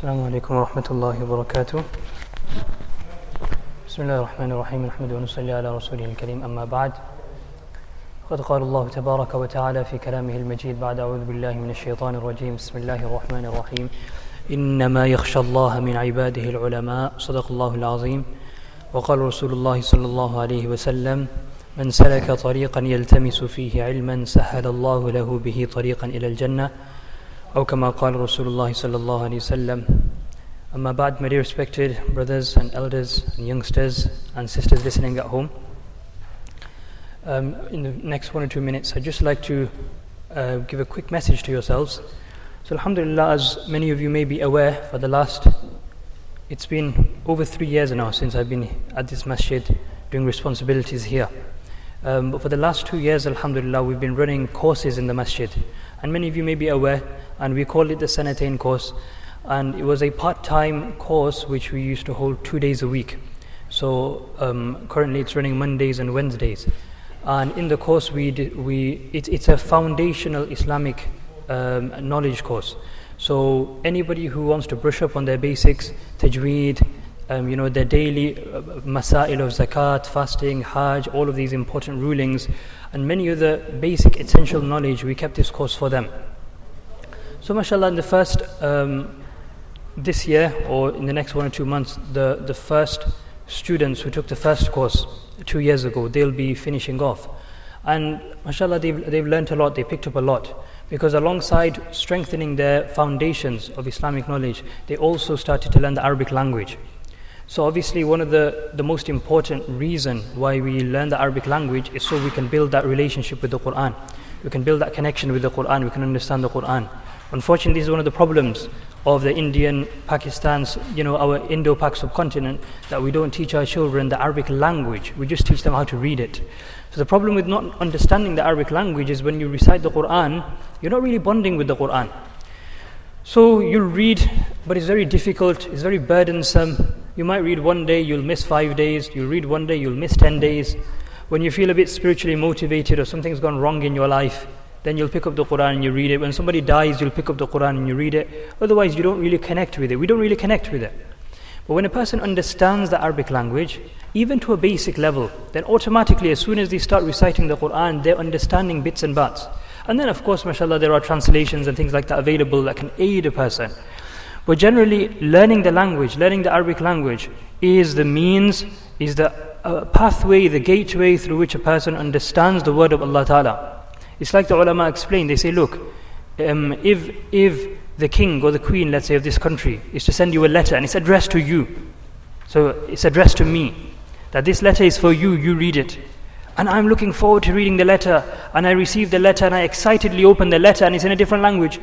السلام عليكم ورحمة الله وبركاته. بسم الله الرحمن الرحيم. نحمده ونصلي على رسوله الكريم. أما بعد، قد قال الله تبارك وتعالى في كلامه المجيد بعد أعوذ بالله من الشيطان الرجيم. بسم الله الرحمن الرحيم. إنما يخشى الله من عباده العلماء. صدق الله العظيم. وقال رسول الله صلى الله عليه وسلم: من سلك طريقا يلتمس فيه علما سهل الله له به طريقا إلى الجنة. أو كما قال رسول الله صلى الله عليه وسلم. Amma ba'd, my dear respected brothers and elders and youngsters and sisters listening at home. In the next 1 or 2 minutes, I'd just like to give a quick message to yourselves. So alhamdulillah, as many of you may be aware, it's been over 3 years now since I've been at this masjid doing responsibilities here. But for the last 2 years, alhamdulillah, we've been running courses in the masjid. And many of you may be aware, and we call it the Sanatain course. And it was a part-time course which we used to hold 2 days a week. So currently it's running Mondays and Wednesdays. And in the course it's a foundational Islamic knowledge course. So anybody who wants to brush up on their basics, tajweed, their daily masail of zakat, fasting, hajj, all of these important rulings, and many other basic essential knowledge, we kept this course for them. So mashallah, in the first this year, or in the next 1 or 2 months, the first students who took the first course 2 years ago, they'll be finishing off. And mashallah, they've learnt a lot, they picked up a lot. Because alongside strengthening their foundations of Islamic knowledge, they also started to learn the Arabic language. So obviously one of the most important reason why we learn the Arabic language is so we can build that relationship with the Quran. We can build that connection with the Quran, we can understand the Quran. Unfortunately, this is one of the problems of the Indian, Pakistan's, our Indo-Pak subcontinent, that we don't teach our children the Arabic language. We just teach them how to read it. So the problem with not understanding the Arabic language is when you recite the Quran, you're not really bonding with the Quran. So you'll read, but it's very difficult, it's very burdensome. You might read one day, you'll miss 5 days. You'll read one day, you'll miss 10 days. When you feel a bit spiritually motivated or something's gone wrong in your life, then you'll pick up the Quran and you read it. When somebody dies, you'll pick up the Quran and you read it. Otherwise, you don't really connect with it. We don't really connect with it. But when a person understands the Arabic language, even to a basic level, then automatically, as soon as they start reciting the Quran, they're understanding bits and bats. And then, of course, mashallah, there are translations and things like that available that can aid a person. But generally, learning the language, learning the Arabic language, is the means, is the pathway, the gateway through which a person understands the word of Allah Ta'ala. It's like the ulama explain, they say, look, if the king or the queen, let's say, of this country is to send you a letter and it's addressed to you, so it's addressed to me, that this letter is for you, you read it. And I'm looking forward to reading the letter, and I receive the letter and I excitedly open the letter and it's in a different language.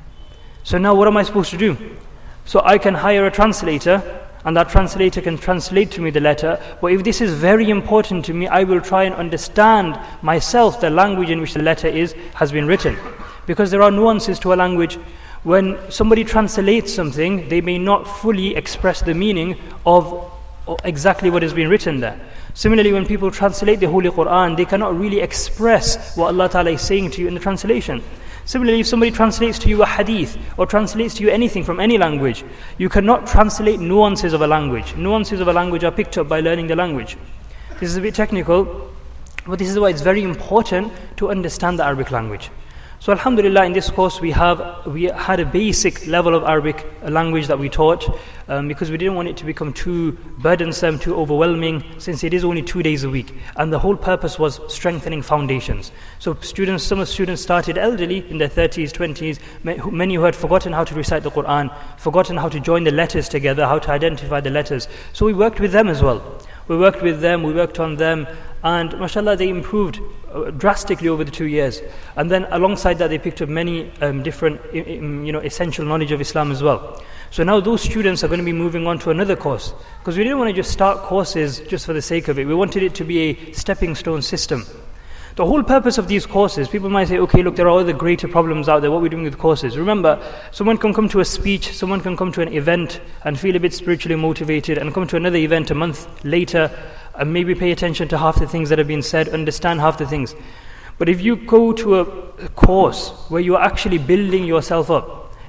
So now what am I supposed to do? So I can hire a translator, and that translator can translate to me the letter. But if this is very important to me, I will try and understand myself the language in which the letter has been written. Because there are nuances to a language. When somebody translates something, they may not fully express the meaning of exactly what has been written there. Similarly, when people translate the Holy Quran, they cannot really express what Allah Ta'ala is saying to you in the translation. Similarly, if somebody translates to you a hadith or translates to you anything from any language, you cannot translate nuances of a language. Nuances of a language are picked up by learning the language. This is a bit technical, but this is why it's very important to understand the Arabic language. So alhamdulillah, in this course we had a basic level of Arabic language that we taught, because we didn't want it to become too burdensome, too overwhelming, since it is only 2 days a week. And the whole purpose was strengthening foundations. So some students started elderly, in their 30s, 20s, many who had forgotten how to recite the Quran, forgotten how to join the letters together, how to identify the letters. So we worked with them as well. We worked with them, we worked on them, and mashallah, they improved drastically over the 2 years. And then alongside that, they picked up many different essential knowledge of Islam as well. So now those students are going to be moving on to another course, because we didn't want to just start courses just for the sake of it. We wanted it to be a stepping stone system. The whole purpose of these courses, people might say, okay, look, there are other greater problems out there, what are we doing with courses? Remember, someone can come to a speech, someone can come to an event and feel a bit spiritually motivated, and come to another event a month later and maybe pay attention to half the things that have been said, understand half the things. But if you go to a course where you are actually building yourself up,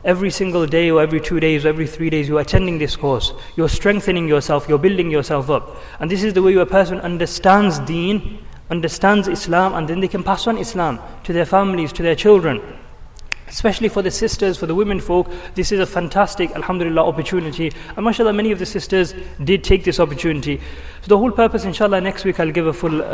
every single day or every 2 days or every 3 days you're attending this course, you're strengthening yourself, you're building yourself up. And this is the way a person understands deen, understands Islam, and then they can pass on Islam to their families, to their children. Especially for the sisters, for the women folk, this is a fantastic, alhamdulillah, opportunity. And mashallah, many of the sisters did take this opportunity. So the whole purpose, inshallah, next week I'll give a full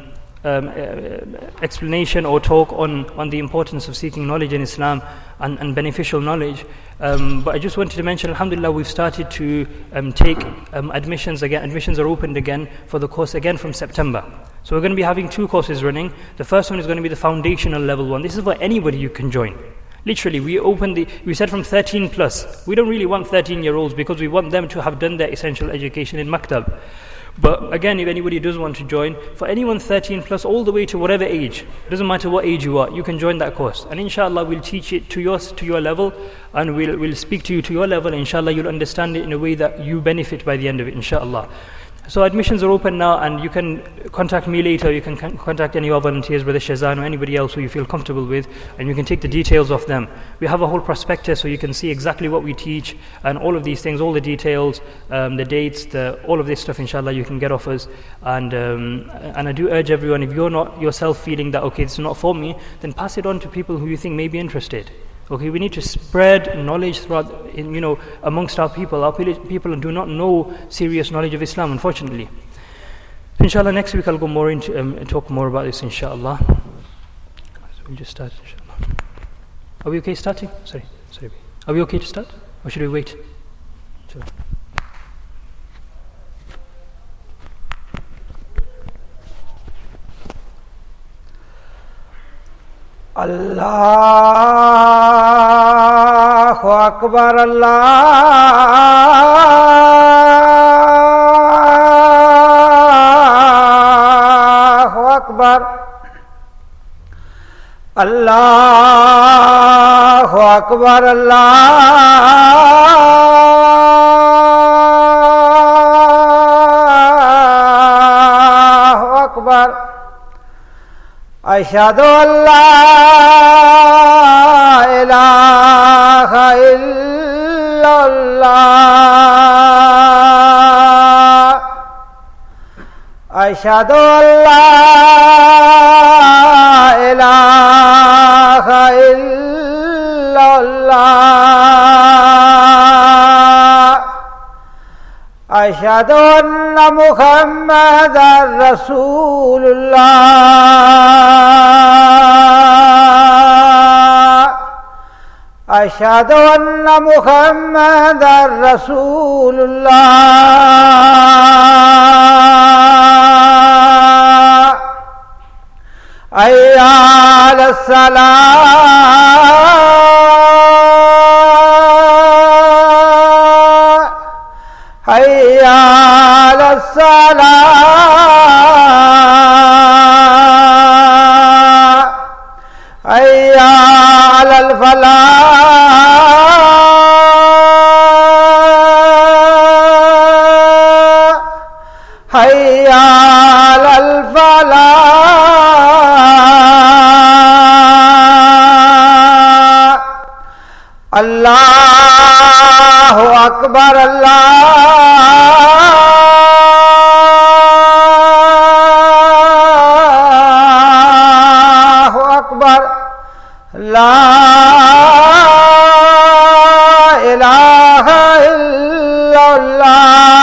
explanation or talk on the importance of seeking knowledge in Islam and beneficial knowledge. But I just wanted to mention, alhamdulillah, we've started to take admissions again. Admissions are opened again for the course again from September. So we're going to be having 2 courses running. The first one is going to be the foundational level one. This is for anybody you can join. Literally, we said from 13 plus. We don't really want 13-year-olds because we want them to have done their essential education in maktab. But again, if anybody does want to join, for anyone 13 plus all the way to whatever age, doesn't matter what age you are, you can join that course. And inshallah, we'll teach it to your level, and we'll speak to you to your level. Inshallah, you'll understand it in a way that you benefit by the end of it, inshallah. So admissions are open now, and you can contact me later. You can contact any of our volunteers, Brother Shazan or anybody else who you feel comfortable with, and you can take the details of them. We have a whole prospectus so you can see exactly what we teach and all of these things, all the details, the dates, all of this stuff, inshallah, you can get off us. And I do urge everyone, if you're not yourself feeling that, okay, this is not for me, then pass it on to people who you think may be interested. Okay, we need to spread knowledge throughout, amongst our people. Our people do not know serious knowledge of Islam, unfortunately. Inshallah, next week I'll go more into talk more about this, inshallah. So we'll just start, inshallah. Are we okay starting? Sorry. Are we okay to start, or should we wait? Sure. Allahu Akbar, Allahu Akbar, Allahu Akbar, Allahu Akbar. Ashhadu an la ilaha illallah. Ashhadu an la ilaha illallah. Ashhadu anna Muhammadan Rasulullah. Ashhadu anna Muhammadan Rasulullah. Hayya 'ala salah. Hayya 'ala salah. Hayya 'ala al-falah. Hayya 'ala al-falah. Allahu Akbar, Allahu Akbar. La ilaha illallah.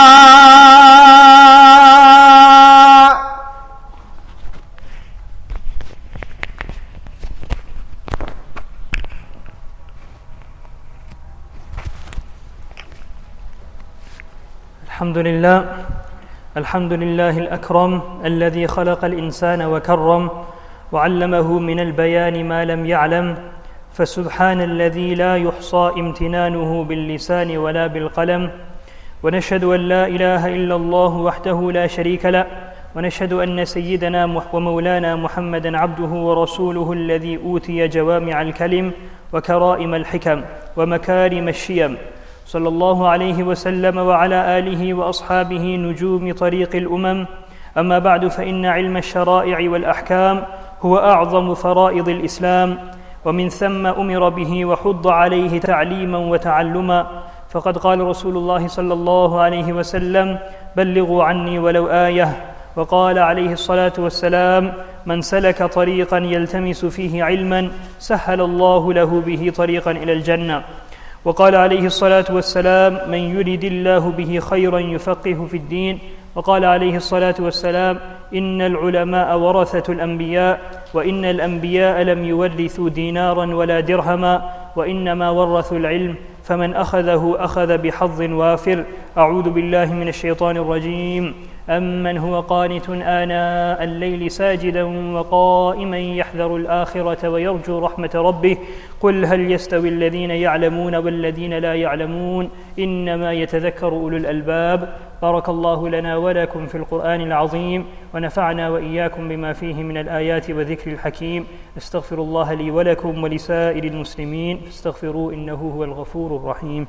الحمد لله الأكرم الذي خلق الإنسان وكرم وعلمه من البيان ما لم يعلم فسبحان الذي لا يحصى امتنانه باللسان ولا بالقلم ونشهد أن لا إله إلا الله وحده لا شريك له ونشهد أن سيدنا ومولانا محمدا عبده ورسوله الذي أوتي جوامع الكلم وكرائم الحكم ومكارم الشيم صلى الله عليه وسلم وعلى آله وأصحابه نجوم طريق الأمم. أما بعد، فإن علم الشرائع والأحكام هو أعظم فرائض الإسلام، ومن ثم أمر به وحض عليه تعليما وتعلما. فقد قال رسول الله صلى الله عليه وسلم: بلغوا عني ولو آية. وقال عليه الصلاة والسلام: من سلك طريقا يلتمس فيه علما سهل الله له به طريقا إلى الجنة. وقال عليه الصلاة والسلام: من يرد الله به خيرا يفقه في الدين. وقال عليه الصلاة والسلام: إن العلماء ورثة الأنبياء، وإن الأنبياء لم يورثوا دينارا ولا درهما، وإنما ورثوا العلم، فمن أخذه أخذ بحظ وافر. أعوذ بالله من الشيطان الرجيم. أمن هو قانت آناء الليل ساجدا وقائما يحذر الآخرة ويرجو رحمة ربه قل هل يستوي الذين يعلمون والذين لا يعلمون إنما يتذكر أولو الألباب. بارك الله لنا ولكم في القرآن العظيم، ونفعنا وإياكم بما فيه من الآيات وذكر الحكيم. استغفر الله لي ولكم ولسائر المسلمين فاستغفروه إنه هو الغفور الرحيم.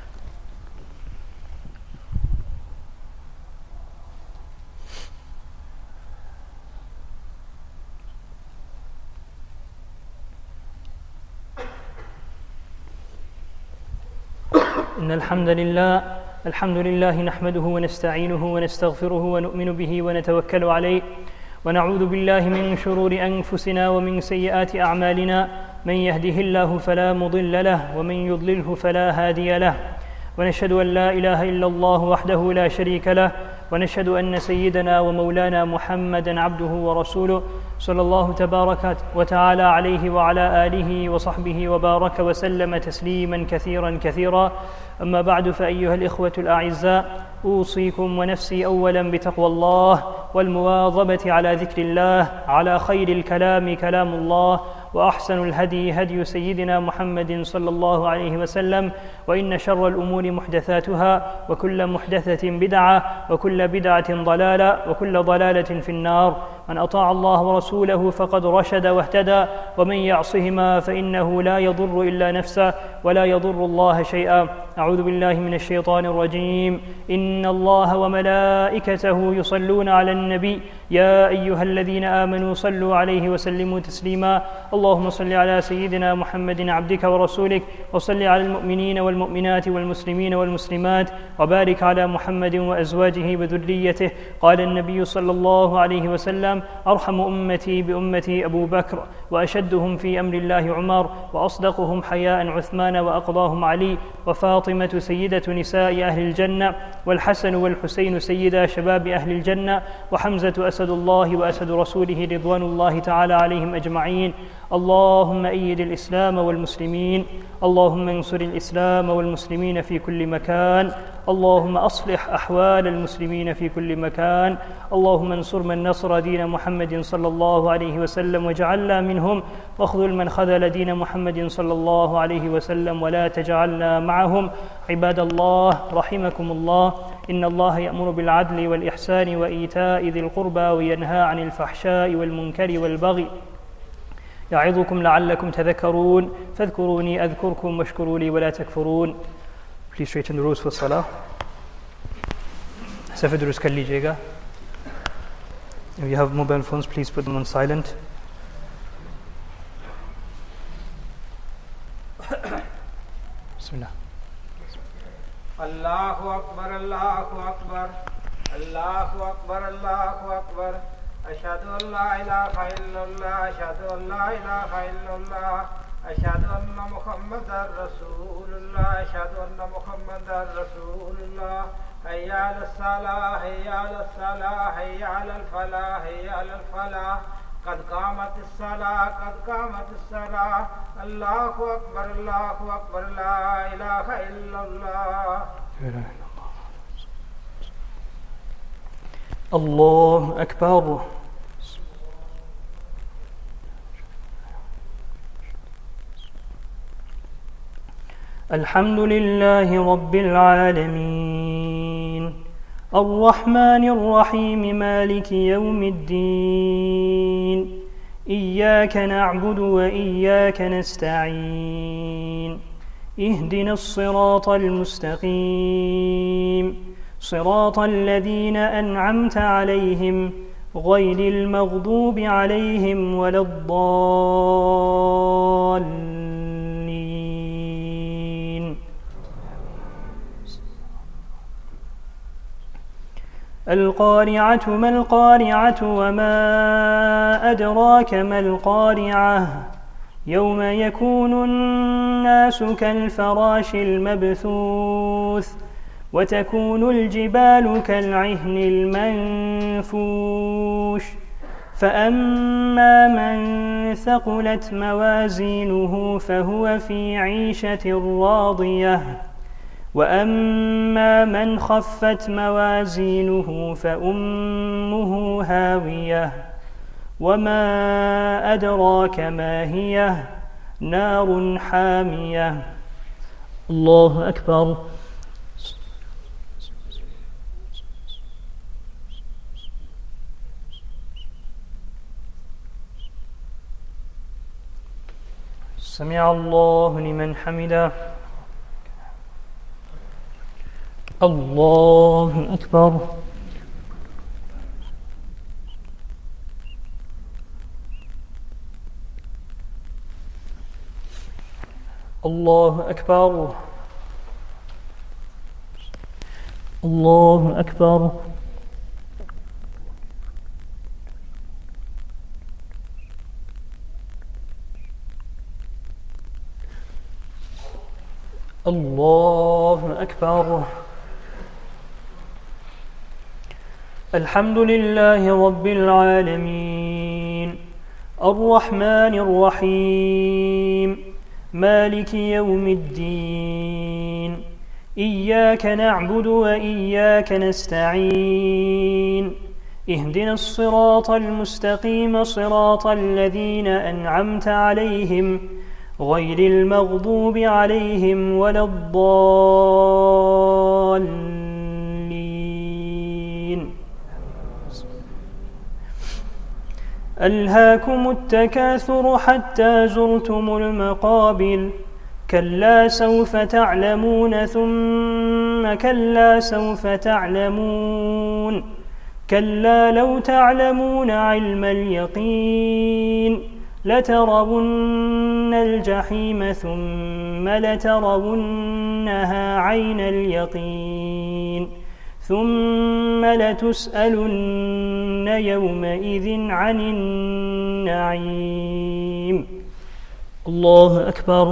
إن الحمد لله نحمده ونستعينه ونستغفره ونؤمن به ونتوكل عليه، ونعوذ بالله من شرور أنفسنا ومن سيئات أعمالنا. من يهده الله فلا مضل له ومن يضلله فلا هادي له، ونشهد أن لا إله إلا الله وحده لا شريك له، ونشهد أن سيدنا ومولانا محمدًا عبده ورسوله صلى الله تبارك وتعالى عليه وعلى آله وصحبه وبارك وسلم تسليمًا كثيرًا كثيرًا. أما بعد، فأيها الإخوة الأعزاء، أوصيكم ونفسي أولاً بتقوى الله والمواظبة على ذكر الله، على خير الكلام كلام الله، وأحسن الهدي هدي سيدنا محمد صلى الله عليه وسلم، وإن شر الأمور محدثاتها، وكل محدثة بدعة، وكل بدعة ضلالة، وكل ضلالة في النار. من أطاع الله ورسوله فقد رشد واهتدى، ومن يعصهما فإنه لا يضر إلا نفسه ولا يضر الله شيئا. أعوذ بالله من الشيطان الرجيم. إن الله وملائكته يصلون على النبي يا أيها الذين آمنوا صلوا عليه وسلموا تسليما. اللهم صل على سيدنا محمد عبدك ورسولك، وصل على المؤمنين والمؤمنات والمسلمين والمسلمات، وبارك على محمد وأزواجه وذريته. قال النبي صلى الله عليه وسلم: أرحم أمتي بأمتي أبو بكر، وأشدهم في أمر الله عمر، وأصدقهم حياء عثمان، وأقضاهم علي، وفاطمة سيدة نساء أهل الجنة، والحسن والحسين سيدا شباب أهل الجنة، وحمزة أسد الله وأسد رسوله رضوان الله تعالى عليهم أجمعين. اللهم أيد الإسلام والمسلمين، اللهم انصر الإسلام والمسلمين في كل مكان، اللهم أصلح أحوال المسلمين في كل مكان، اللهم انصر من نصر دين محمد صلى الله عليه وسلم واجعلنا منهم، واخذل من خذل دين محمد صلى الله عليه وسلم ولا تجعلنا معهم. عباد الله رحمكم الله، إن الله يأمر بالعدل والإحسان وإيتاء ذي القربى وينهى عن الفحشاء والمنكر والبغي يعظكم لعلكم تذكرون. فاذكروني أذكركم واشكروا لي ولا تكفرون. Please straighten the rows for salah. Safed durust kar lijiyega. If you have mobile phones, please put them on silent. Bismillah. Allahu Akbar, Allahu Akbar, Allahu Akbar, Allahu Akbar. Ashhadu an la ilaha illallah, ashhadu an la ilaha illallah, ashhadu anna Muhammadar Rasulullah, ashhadu anna Muhammadar Rasulullah. Hayya 'ala as-salah, hayya 'ala as-salah, hayya 'ala al-falah, hayya 'ala al-falah. قد قامت الصلاة قد قامت الصلاة. الله أكبر الله أكبر لا إله إلا الله. الله أكبر. الحمد لله رب العالمين، الرحمن الرحيم، مالك يوم الدين، إياك نعبد وإياك نستعين، اهدنا الصراط المستقيم، صراط الذين أنعمت عليهم غير المغضوب عليهم ولا الضالين. الضالين. القارعة ما القارعة وما أدراك ما القارعة يوم يكون الناس كالفراش المبثوث وتكون الجبال كالعهن المنفوش فأما من ثقلت موازينه فهو في عيشة راضية وأما من خفت موازينه فأمه هاوية وما أدراك ما هي نار حامية. الله أكبر. سمع الله لمن حمده. الله أكبر. الله أكبر. الله أكبر. الله أكبر. الحمد لله رب العالمين الرحمن الرحيم مالك يوم الدين إياك نعبد وإياك نستعين اهدنا الصراط المستقيم صراط الذين أنعمت عليهم غير المغضوب عليهم ولا الضالين. ألهاكم التكاثر حتى زرتم المقابر كلا سوف تعلمون ثم كلا سوف تعلمون كلا لو تعلمون علم اليقين لترون الجحيم ثم لترونها عين اليقين ثم لتسألن يومئذ عن النعيم. الله أكبر.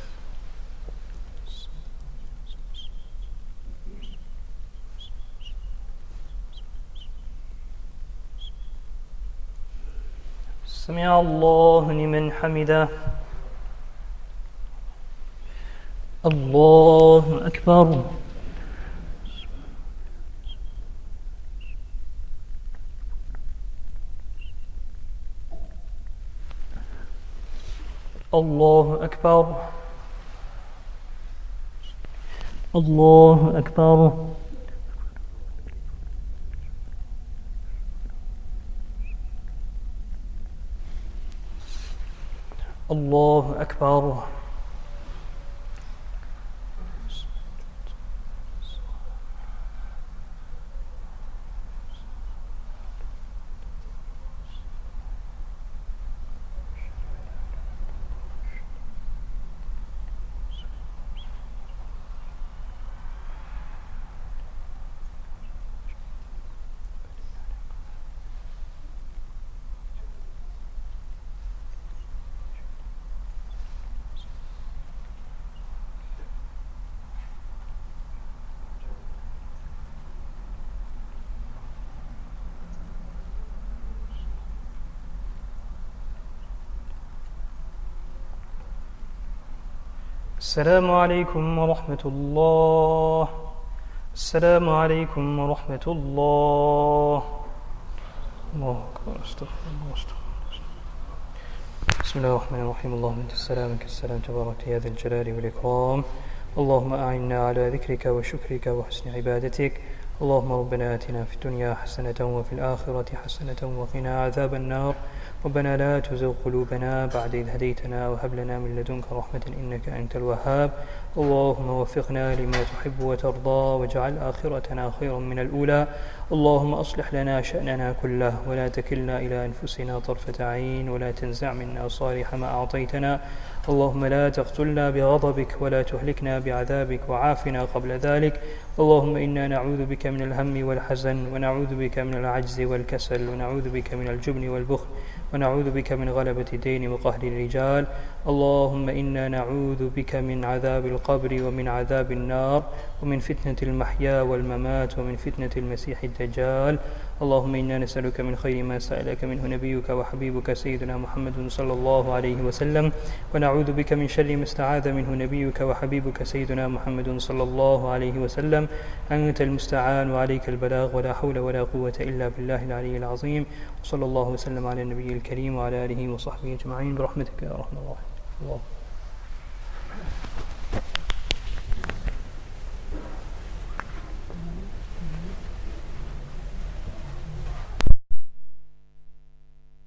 سمع الله لمن حمده. الله أكبر. الله أكبر. الله أكبر. الله أكبر. السلام عليكم ورحمة الله. السلام عليكم ورحمة الله. الله أكبر. استغفر الله. بسم الله الرحمن الرحيم. اللهم أنت السلام منك السلام تبارك يا ذا الجلال والإكرام. اللهم أعنا على ذكرك وشكرك وحسن عبادتك. اللهم ربنا آتنا في الدنيا حسنة وفي الآخرة حسنة وقنا عذاب النار. ربنا لا تزغ قلوبنا بعد إذ هديتنا وهب لنا من لدنك رحمة إنك أنت الوهاب. اللهم وفقنا لما تحب وترضى واجعل آخرتنا خيرا من الأولى. اللهم أصلح لنا شأننا كله ولا تكلنا إلى أنفسنا طرفة عين ولا تنزع منا صالح ما أعطيتنا. اللهم لا تقتلنا بغضبك ولا تهلكنا بعذابك وعافنا قبل ذلك. اللهم إنا نعوذ بك من الهم والحزن، ونعوذ بك من العجز والكسل، ونعوذ بك من الجبن والبخل، ونعوذ بك من غلبة الدين وقهر الرجال. اللهم إنا نعوذ بك من عذاب القبر ومن عذاب النار ومن فتنة المحيا والممات ومن فتنة المسيح الدجال. اللهم إنا نسألك من خير ما سألك منه نبيك وحبيبك سيدنا محمد صلى الله عليه وسلم، ونعوذ بك من شر ما استعاذ منه نبيك وحبيبك سيدنا محمد صلى الله عليه وسلم. أنت المستعان وعليك البلاغ، ولا حول ولا قوة إلا بالله العلي العظيم. وصلى الله وسلم على النبي الكريم وعلى آله وصحبه أجمعين برحمتك يا أرحم الراحمين.